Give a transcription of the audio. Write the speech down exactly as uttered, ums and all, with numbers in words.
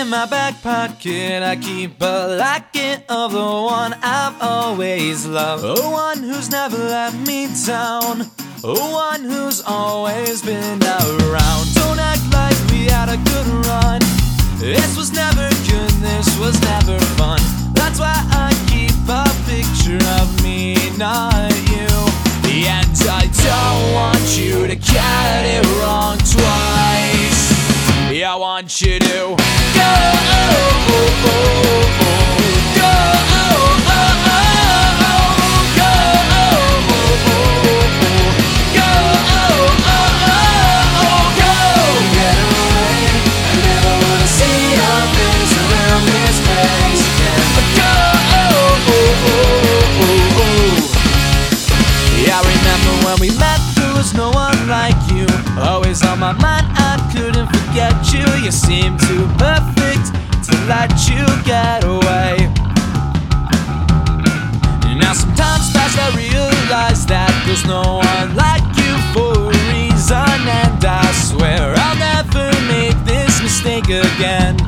in my back pocket I keep a locket of the one I've always loved, the one who's never let me down, the one who's always been around. Don't act like we had a good run. This was never good, this was never fun. That's why I keep a picture of me, not you. And I don't want you to get it wrong twice. I want you to go, go, go, go, get away. I never wanna see your face around this place again. Go, I remember when we met, there was no one like you. Always on my mind, I couldn't forget you. You seemed too perfect to let you get away. Now sometimes past I realize that there's no one like you for a reason, and I swear I'll never make this mistake again.